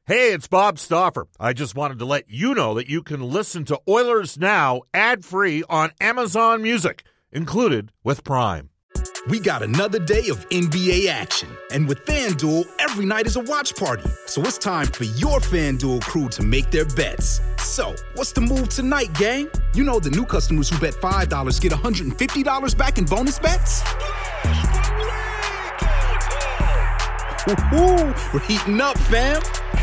Hey, it's Bob Stauffer. I just wanted to let you know that you can listen to Oilers Now ad-free on Amazon Music, included with Prime. We got another day of NBA action. And with FanDuel, every night is a watch party. So it's time for your FanDuel crew to make their bets. So, what's the move tonight, gang? You know the new customers who bet $5 get $150 back in bonus bets? Woo-hoo, we're heating up, fam.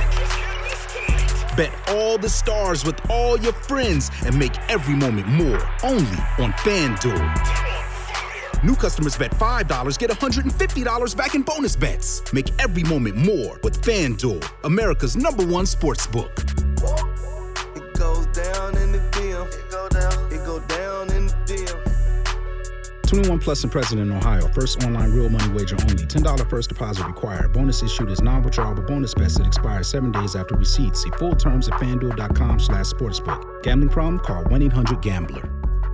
Bet all the stars with all your friends and make every moment more. Only on FanDuel. New customers bet $5, get $150 back in bonus bets. Make every moment more with FanDuel, America's #1 sportsbook. It goes down in the DM. It go down in the DM. 21 plus and present in Ohio. First online real money wager only. $10 first deposit required. Bonus issued is non-withdrawable bonus bets that expire 7 days after receipt. See full terms at FanDuel.com/sportsbook. Gambling problem? Call 1-800-GAMBLER.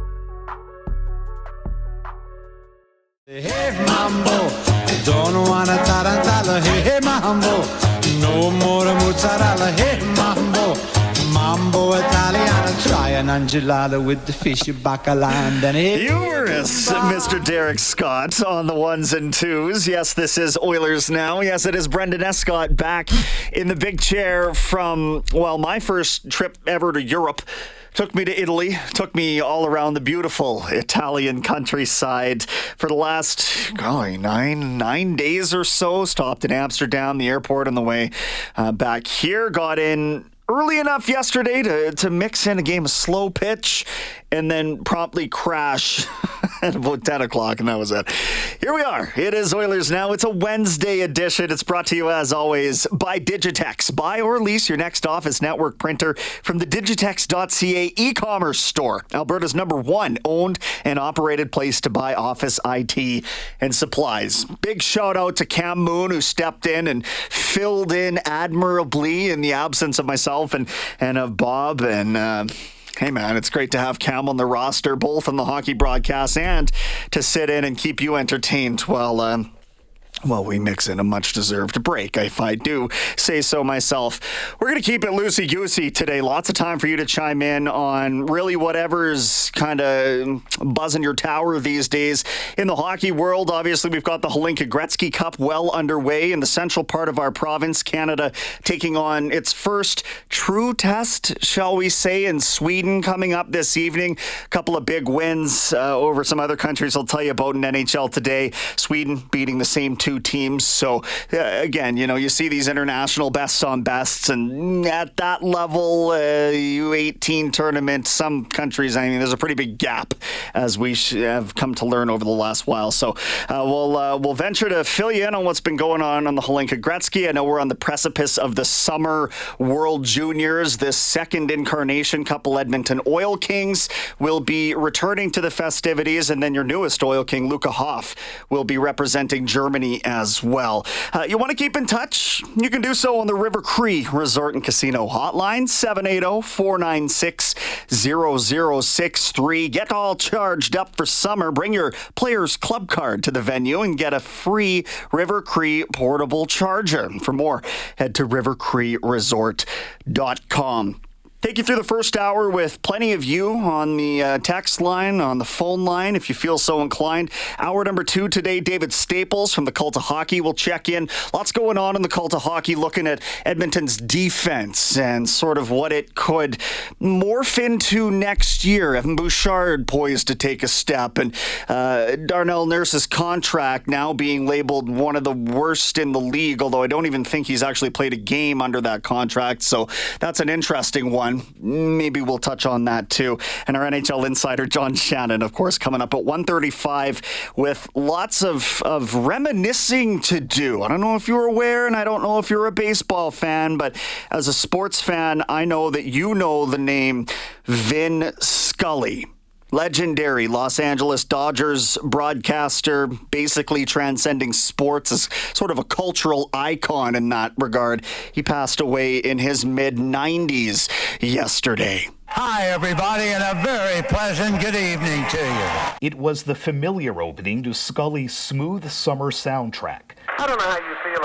Hey mambo, don't wanna tarantella. Hey mambo, no more mozzarella. Hey mambo, mambo Italiana. Try an enchilada with the fish bacala and then Humorous, Mr. Derek Scott on the ones and twos. Yes, this is Oilers Now. Yes, it is Brendan Escott back in the big chair from, well, my first trip ever to Europe. Took me to Italy, took me all around the beautiful Italian countryside for the last, nine days or so. Stopped in Amsterdam, the airport on the way back here. Got in early enough yesterday to mix in a game of slow pitch and then promptly crash at about 10 o'clock, and that was it. Here we are. It is Oilers Now. It's a Wednesday edition. It's brought to you, as always, by Digitex. Buy or lease your next office network printer from the Digitex.ca e-commerce store. Alberta's #1 owned and operated place to buy office IT and supplies. Big shout out to Cam Moon, who stepped in and filled in admirably in the absence of myself and of Bob. And hey, man, it's great to have Cam on the roster, both on the hockey broadcast and to sit in and keep you entertained while we mix in a much-deserved break, if I do say so myself. We're going to keep it loosey-goosey today. Lots of time for you to chime in on really whatever's kind of buzzing your tower these days. In the hockey world, obviously, we've got the Hlinka Gretzky Cup well underway in the central part of our province. Canada taking on its first true test, shall we say, in Sweden coming up this evening. A couple of big wins over some other countries I'll tell you about in NHL today. Sweden beating the same two teams. So again, you see these international bests on bests, and at that level, U18 tournament, some countries, there's a pretty big gap, as we have come to learn over the last while. So we'll venture to fill you in on what's been going on the Hlinka Gretzky. I know we're on the precipice of the Summer World Juniors. This second incarnation, couple Edmonton Oil Kings will be returning to the festivities, and then your newest Oil King, Luca Hoff, will be representing Germany as well. You want to keep in touch? You can do so on the River Cree Resort and Casino hotline, 780-496-0063. Get all charged up for summer. Bring your Players Club card to the venue and get a free River Cree portable charger. For more, head to rivercreeresort.com. Take you through the first hour with plenty of you on the text line, on the phone line, if you feel so inclined. Hour number 2 today, David Staples from the Cult of Hockey will check in. Lots going on in the Cult of Hockey, looking at Edmonton's defense and sort of what it could morph into next year. Evan Bouchard poised to take a step, and Darnell Nurse's contract now being labeled one of the worst in the league, although I don't even think he's actually played a game under that contract, so that's an interesting one. Maybe we'll touch on that too. And our NHL insider, John Shannon, of course, coming up at 1:35 with lots of reminiscing to do. I don't know if you're aware, and I don't know if you're a baseball fan, but as a sports fan, I know that you know the name Vin Scully. Legendary Los Angeles Dodgers broadcaster, basically transcending sports as sort of a cultural icon in that regard. He passed away in his mid-90s yesterday. Hi, everybody, and a very pleasant good evening to you. It was the familiar opening to Scully's smooth summer soundtrack. I don't know how you feel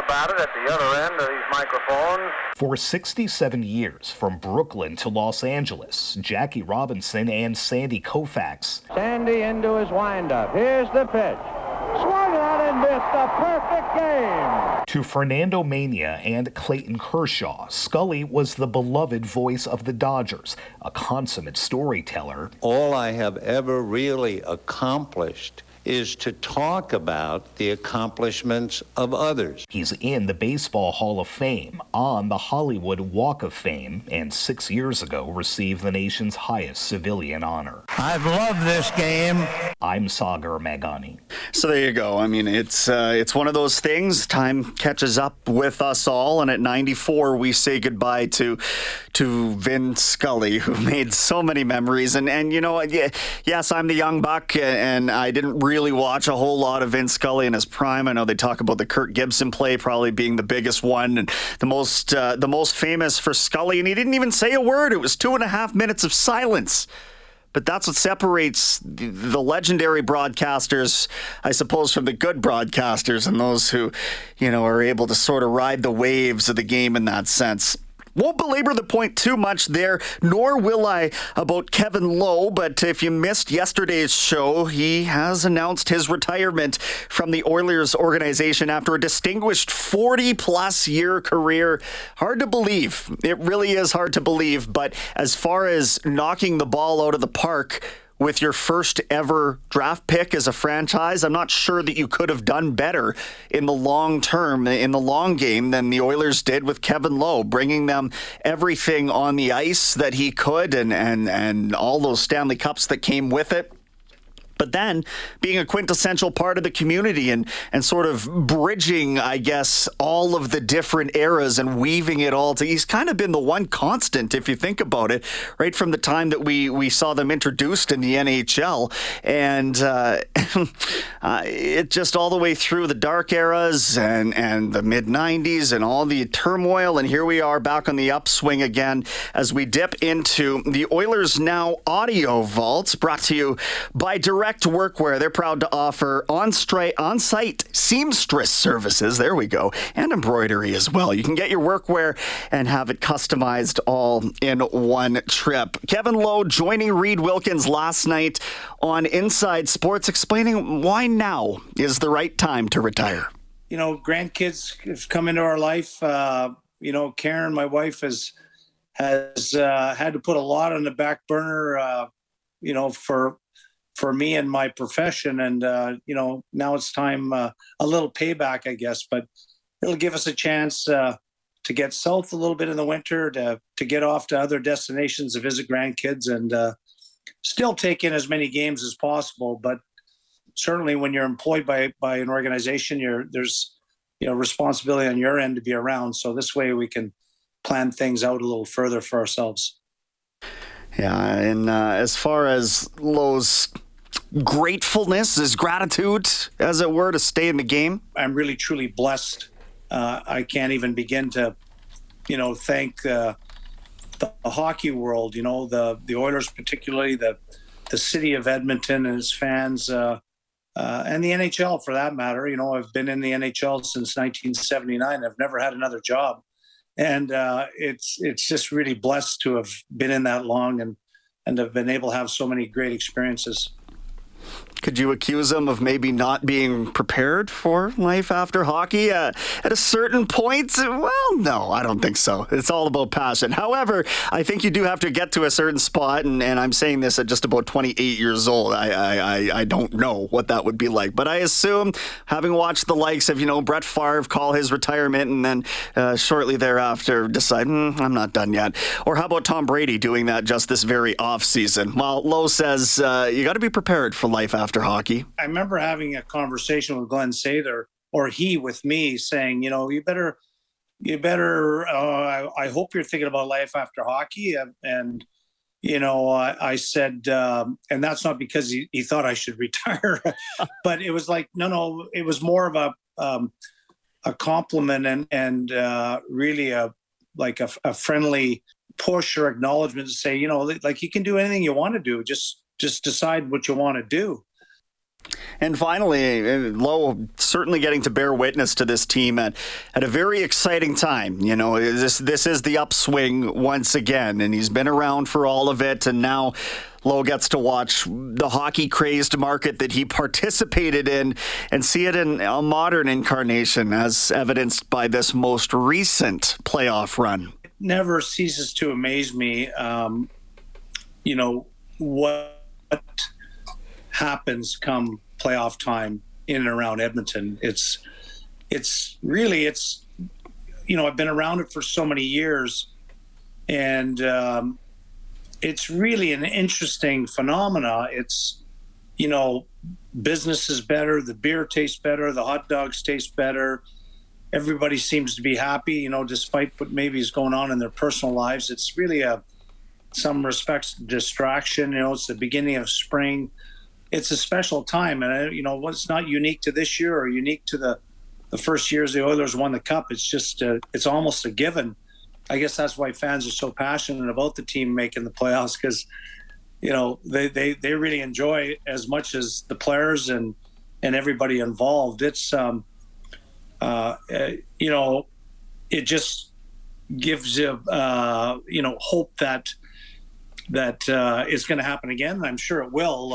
about it at the other end of these microphones. For 67 years, from Brooklyn to Los Angeles, Jackie Robinson and Sandy Koufax. Sandy into his windup. Here's the pitch. Swung on and missed a perfect game. To Fernando Mania and Clayton Kershaw, Scully was the beloved voice of the Dodgers, a consummate storyteller. All I have ever really accomplished is to talk about the accomplishments of others. He's in the Baseball Hall of Fame, on the Hollywood Walk of Fame, and 6 years ago received the nation's highest civilian honor. I've loved this game. I'm Sagar Meghani. So there you go. I mean, it's one of those things. Time catches up with us all, and at 94, we say goodbye to Vin Scully, who made so many memories. And you know, yes, I'm the young buck, and I didn't really watch a whole lot of Vin Scully in his prime. I know they talk about the Kirk Gibson play probably being the biggest one and the most famous for Scully, and he didn't even say a word. It was 2.5 minutes of silence. But that's what separates the legendary broadcasters, I suppose, from the good broadcasters and those who, you know, are able to sort of ride the waves of the game in that sense. Won't belabor the point too much there, nor will I about Kevin Lowe, but if you missed yesterday's show, he has announced his retirement from the Oilers organization after a distinguished 40-plus year career. Hard to believe. It really is hard to believe, but as far as knocking the ball out of the park with your first ever draft pick as a franchise, I'm not sure that you could have done better in the long term, in the long game, than the Oilers did with Kevin Lowe, bringing them everything on the ice that he could and all those Stanley Cups that came with it. But then being a quintessential part of the community and sort of bridging, I guess, all of the different eras and weaving it all together. He's kind of been the one constant, if you think about it, right from the time that we saw them introduced in the NHL. And it just all the way through the dark eras and the mid-90s and all the turmoil. And here we are back on the upswing again as we dip into the Oilers Now Audio Vault, brought to you by Direct Workwear. They're proud to offer on-site seamstress services, there we go, and embroidery as well. You can get your workwear and have it customized all in one trip. Kevin Lowe joining Reed Wilkins last night on Inside Sports, explaining why now is the right time to retire. You know, grandkids have come into our life. You know, Karen, my wife, has had to put a lot on the back burner, you know, for me and my profession. And, you know, now it's time, a little payback, I guess, but it'll give us a chance to get south a little bit in the winter, to get off to other destinations to visit grandkids and still take in as many games as possible. But certainly when you're employed by an organization, there's, you know, responsibility on your end to be around. So this way we can plan things out a little further for ourselves. Yeah, and as far as Lowe's gratefulness, his gratitude, as it were, to stay in the game, I'm really, truly blessed. I can't even begin to, you know, thank the hockey world, you know, the Oilers, particularly the city of Edmonton and its fans, and the NHL for that matter. You know, I've been in the NHL since 1979. I've never had another job. And it's just really blessed to have been in that long and have been able to have so many great experiences. Could you accuse him of maybe not being prepared for life after hockey at a certain point? Well, no, I don't think so. It's all about passion. However, I think you do have to get to a certain spot, and I'm saying this at just about 28 years old. I don't know what that would be like, but I assume, having watched the likes of, you know, Brett Favre call his retirement and then shortly thereafter decide, I'm not done yet. Or how about Tom Brady doing that just this very offseason? Well, Lowe says you got to be prepared for life after hockey. I remember having a conversation with Glenn Sather, or he with me, saying, you know, you better. I hope you're thinking about life after hockey. And you know, I said, and that's not because he thought I should retire, but it was like, no, it was more of a compliment and really a friendly push or acknowledgement to say, you know, like you can do anything you want to do. Just decide what you want to do. And finally, Lowe certainly getting to bear witness to this team at a very exciting time. You know, this is the upswing once again, and he's been around for all of it, and now Lowe gets to watch the hockey-crazed market that he participated in and see it in a modern incarnation, as evidenced by this most recent playoff run. It never ceases to amaze me, you know, what happens come playoff time in and around Edmonton. It's really, you know, I've been around it for so many years, and it's really an interesting phenomena. It's, you know, business is better, the beer tastes better, the hot dogs taste better. Everybody seems to be happy, you know, despite what maybe is going on in their personal lives. It's really some respects, distraction. You know, it's the beginning of spring. It's a special time, and you know, what's not unique to this year or unique to the first years the Oilers won the Cup. It's just it's almost a given. I guess that's why fans are so passionate about the team making the playoffs, because you know they really enjoy as much as the players and everybody involved. It's you know, it just gives you you know, hope that it's going to happen again. I'm sure it will.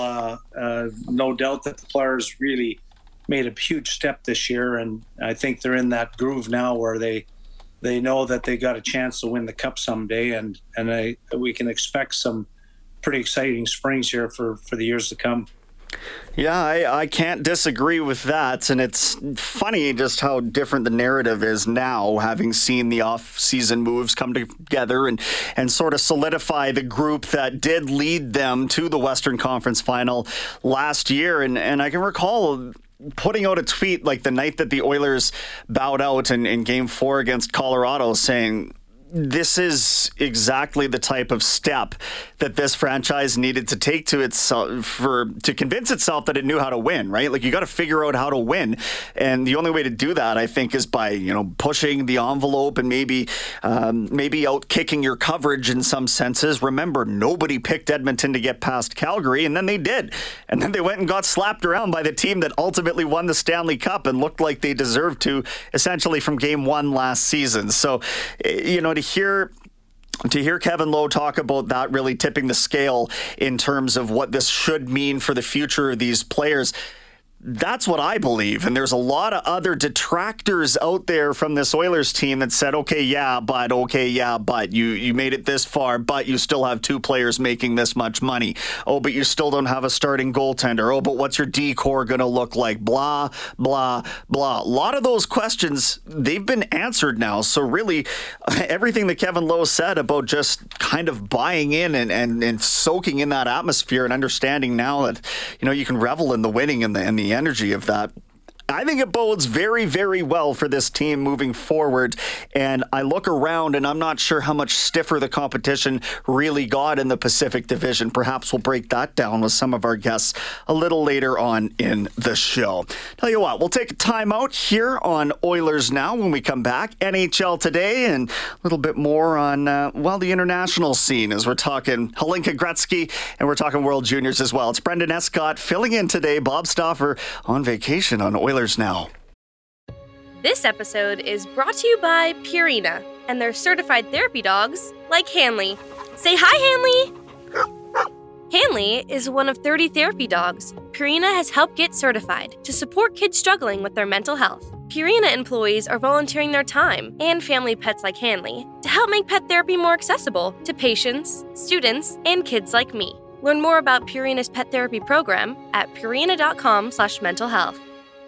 No doubt that the players really made a huge step this year, and I think they're in that groove now where they know that they got a chance to win the Cup someday, and we can expect some pretty exciting springs here for the years to come. Yeah, I can't disagree with that, and it's funny just how different the narrative is now, having seen the off-season moves come together and sort of solidify the group that did lead them to the Western Conference Final last year. And I can recall putting out a tweet like the night that the Oilers bowed out in Game 4 against Colorado, saying, this is exactly the type of step that this franchise needed to take to itself to convince itself that it knew how to win, right? Like, you got to figure out how to win. And the only way to do that, I think, is by, you know, pushing the envelope and maybe out kicking your coverage in some senses. Remember, nobody picked Edmonton to get past Calgary, and then they did. And then they went and got slapped around by the team that ultimately won the Stanley Cup and looked like they deserved to, essentially from Game 1 last season. So, you know, to hear Kevin Lowe talk about that really tipping the scale in terms of what this should mean for the future of these players, that's what I believe. And there's a lot of other detractors out there from this Oilers team that said, okay, yeah, but you made it this far, but you still have two players making this much money. Oh, but you still don't have a starting goaltender. Oh, but what's your D-core going to look like? Blah, blah, blah. A lot of those questions, they've been answered now. So really, everything that Kevin Lowe said about just kind of buying in and soaking in that atmosphere and understanding now that, you know, you can revel in the winning and the energy of that, I think it bodes very, very well for this team moving forward. And I look around and I'm not sure how much stiffer the competition really got in the Pacific Division. Perhaps we'll break that down with some of our guests a little later on in the show. Tell you what, we'll take a time out here on Oilers Now. When we come back, NHL Today and a little bit more on, the international scene, as we're talking Hlinka Gretzky and we're talking World Juniors as well. It's Brendan Escott filling in today. Bob Stauffer on vacation on Oilers Now. This episode is brought to you by Purina and their certified therapy dogs like Hanley. Say hi, Hanley! Hanley is one of 30 therapy dogs Purina has helped get certified to support kids struggling with their mental health. Purina employees are volunteering their time and family pets like Hanley to help make pet therapy more accessible to patients, students, and kids like me. Learn more about Purina's pet therapy program at purina.com/mentalhealth.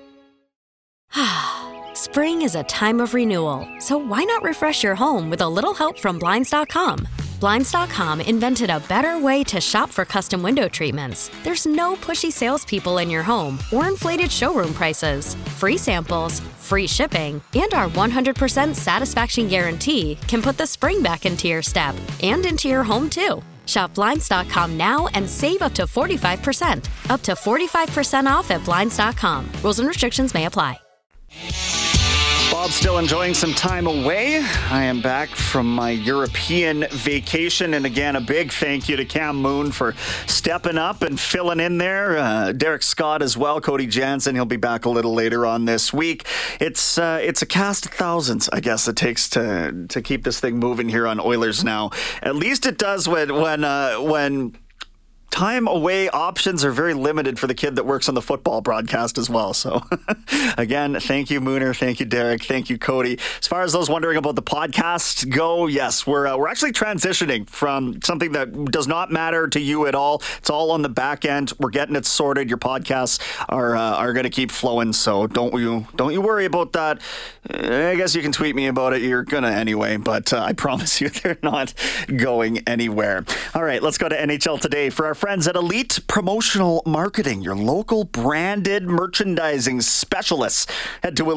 Spring is a time of renewal, so why not refresh your home with a little help from Blinds.com? Blinds.com invented a better way to shop for custom window treatments. There's no pushy salespeople in your home or inflated showroom prices. Free samples, free shipping, and our 100% satisfaction guarantee can put the spring back into your step and into your home, too. Shop Blinds.com now and save up to 45%. Up to 45% off at Blinds.com. Rules and restrictions may apply. Bob still enjoying some time away. I am back from my European vacation. And again, a big thank you to Cam Moon for stepping up and filling in there. Derek Scott as well. Cody Jansen, he'll be back a little later on this week. It's a cast of thousands, I guess, it takes to keep this thing moving here on Oilers Now. At least it does when time away options are very limited for the kid that works on the football broadcast as well. So again, thank you, Mooner. Thank you, Derek. Thank you, Cody. As far as those wondering about the podcast go, yes, we're actually transitioning from something that does not matter to you at all. It's all on the back end. We're getting it sorted. Your podcasts are going to keep flowing. So don't you worry about that. I guess you can tweet me about it. You're going to anyway, but I promise you they're not going anywhere. All right, let's go to NHL Today for our friends at Elite Promotional Marketing, your local branded merchandising specialists. Head to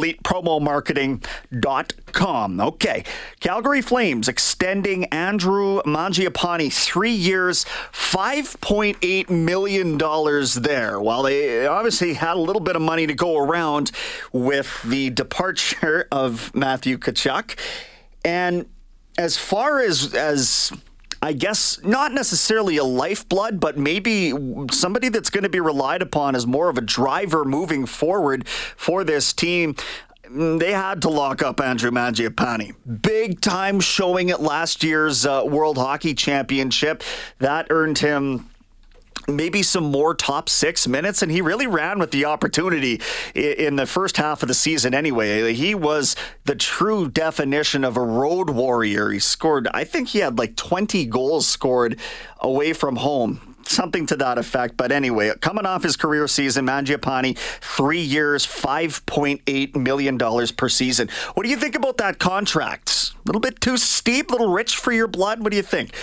elitepromomarketing.com. Okay, Calgary Flames extending Andrew Mangiapane 3 years, $5.8 million there. While they obviously had a little bit of money to go around with the departure of Matthew Tkachuk. And as far as I guess not necessarily a lifeblood, but maybe somebody that's going to be relied upon as more of a driver moving forward for this team, they had to lock up Andrew Mangiapane. Big time showing at last year's World Hockey Championship. That earned him maybe some more top 6 minutes, and he really ran with the opportunity in the first half of the season anyway. He was the true definition of a road warrior. He scored, I think he had like 20 goals scored away from home. Something to that effect. But anyway, coming off his career season, Mangiapane, 3 years, $5.8 million per season. What do you think about that contract? A little bit too steep, a little rich for your blood? What do you think?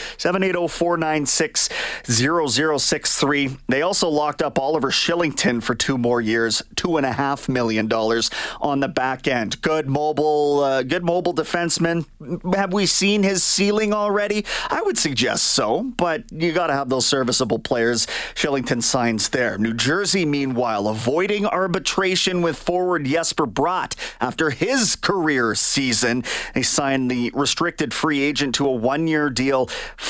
780-496-0063. They also locked up Oliver Shillington for 2 more years, $2.5 million on the back end. Good mobile defenseman. Have we seen his ceiling already? I would suggest so, but you got to have those serviceable players. Shillington signs there. New Jersey, meanwhile, avoiding arbitration with forward Jesper Bratt after his career season. They signed the restricted free agent to a 1-year deal,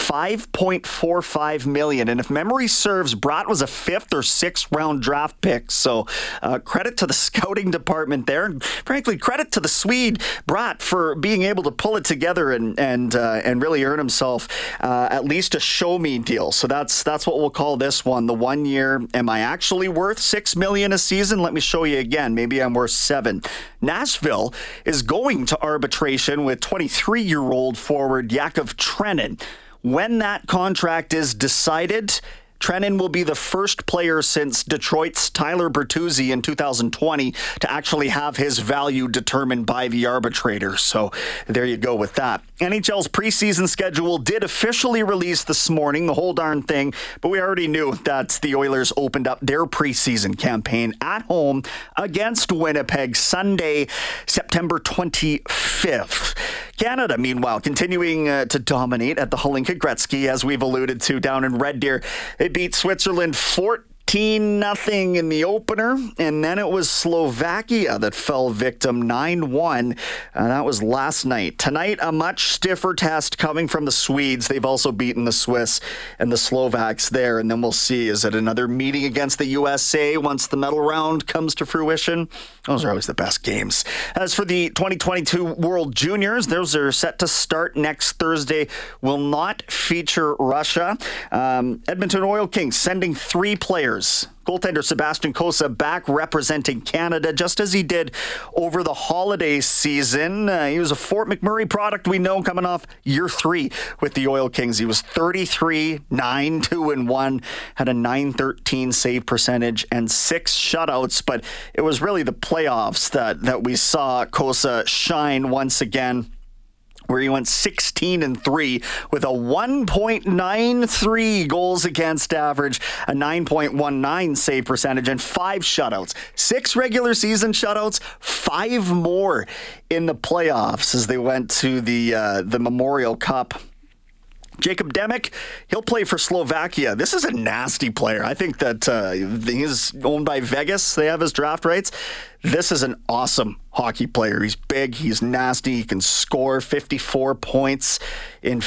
$5.45 million. And if memory serves, Bratt was a 5th or 6th round draft pick. So credit to the scouting department there. And frankly, credit to the Swede, Bratt, for being able to pull it together and really earn himself at least a show-me deal. So that's what we'll call this one, the 1 year. Am I actually worth $6 million a season? Let me show you again. Maybe I'm worth $7. Nashville is going to arbitration with 23-year-old forward Yakov Trenin. When that contract is decided, Trenin will be the first player since Detroit's Tyler Bertuzzi in 2020 to actually have his value determined by the arbitrator. So there you go with that. NHL's preseason schedule did officially release this morning, the whole darn thing, but we already knew that the Oilers opened up their preseason campaign at home against Winnipeg Sunday, September 25th. Canada, meanwhile, continuing to dominate at the Hlinka Gretzky, as we've alluded to down in Red Deer. They beat Switzerland 14-0 in the opener, and then it was Slovakia that fell victim 9-1. That was last night. Tonight, a much stiffer test coming from the Swedes. They've also beaten the Swiss and the Slovaks there, and then we'll see. Is it another meeting against the USA once the medal round comes to fruition? Those are always the best games. As for the 2022 World Juniors, those are set to start next Thursday. Will not feature Russia. Edmonton Oil Kings sending 3 players. Goaltender Sebastian Cossa back representing Canada, just as he did over the holiday season. He was a Fort McMurray product, we know, coming off year 3 with the Oil Kings. He was 33, 9-2-1, had a .913 save percentage and 6 shutouts, but it was really the playoffs that we saw Cossa shine once again, where he went 16-3 with a 1.93 goals against average, a 9.19 save percentage, and 5 shutouts. 6 regular season shutouts, 5 more in the playoffs as they went to the Memorial Cup. Jacob Demek, he'll play for Slovakia. This is a nasty player. I think that he's owned by Vegas. They have his draft rights. This is an awesome hockey player. He's big, he's nasty, he can score 54 points in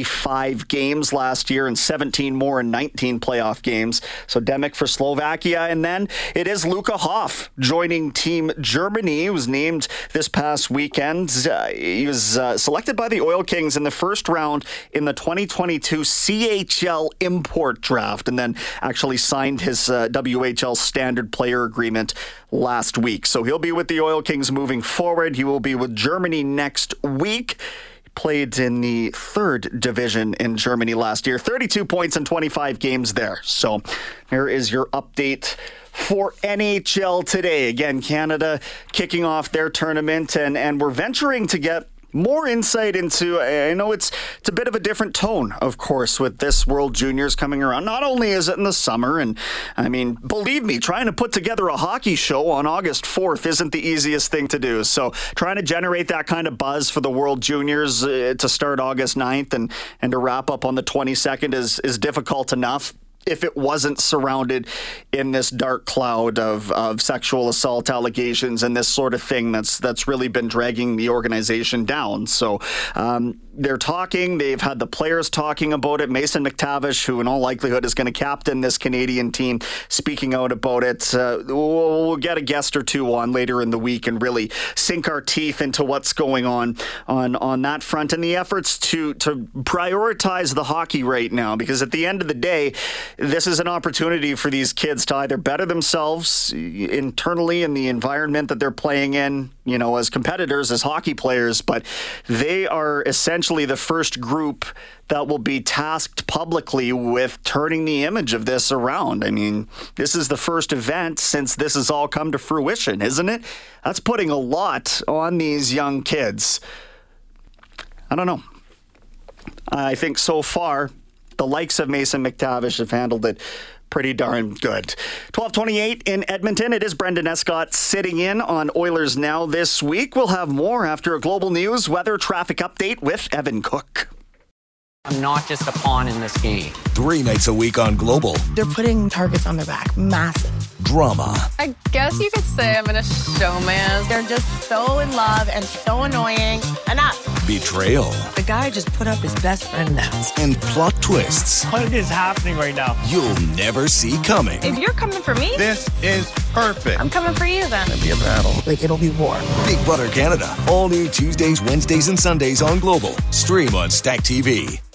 55 games last year and 17 more in 19 playoff games. So Demek for Slovakia. And then it is Luka Hoff joining Team Germany. He was named this past weekend. He was selected by the Oil Kings in the first round in the 2022 CHL import draft, and then actually signed his WHL standard player agreement last week. So he'll be with the Oil Kings moving forward. He will be with Germany next week. He played in the 3rd division in Germany last year. 32 points in 25 games there. So here is your update for NHL today. Again, Canada kicking off their tournament, and we're venturing to get more insight into, I know it's a bit of a different tone, of course, with this World Juniors coming around. Not only is it in the summer, and I mean, believe me, trying to put together a hockey show on August 4th isn't the easiest thing to do. So trying to generate that kind of buzz for the World Juniors to start August 9th and to wrap up on the 22nd is difficult enough, if it wasn't surrounded in this dark cloud of sexual assault allegations and this sort of thing that's really been dragging the organization down. So they're talking. They've had the players talking about it. Mason McTavish, who in all likelihood is going to captain this Canadian team, speaking out about it. We'll get a guest or two on later in the week and really sink our teeth into what's going on that front and the efforts to prioritize the hockey right now, because at the end of the day, this is an opportunity for these kids to either better themselves internally in the environment that they're playing in, you know, as competitors, as hockey players, but they are essentially the first group that will be tasked publicly with turning the image of this around. I mean, this is the first event since this has all come to fruition, isn't it? That's putting a lot on these young kids. I don't know. I think so far, the likes of Mason McTavish have handled it pretty darn good. 12:28 in Edmonton. It is Brendan Escott sitting in on Oilers Now this week. We'll have more after a Global News weather traffic update with Evan Cook. I'm not just a pawn in this game. 3 nights a week on Global. They're putting targets on their back. Massive. Drama. I guess you could say I'm in a showman. They're just so in love and so annoying. Enough. Betrayal. The guy just put up his best friend now. And plot twists. What is happening right now? You'll never see coming. If you're coming for me, this is perfect. I'm coming for you then. It'll be a battle. Like, it'll be war. Big Brother Canada. All new Tuesdays, Wednesdays, and Sundays on Global. Stream on Stack TV.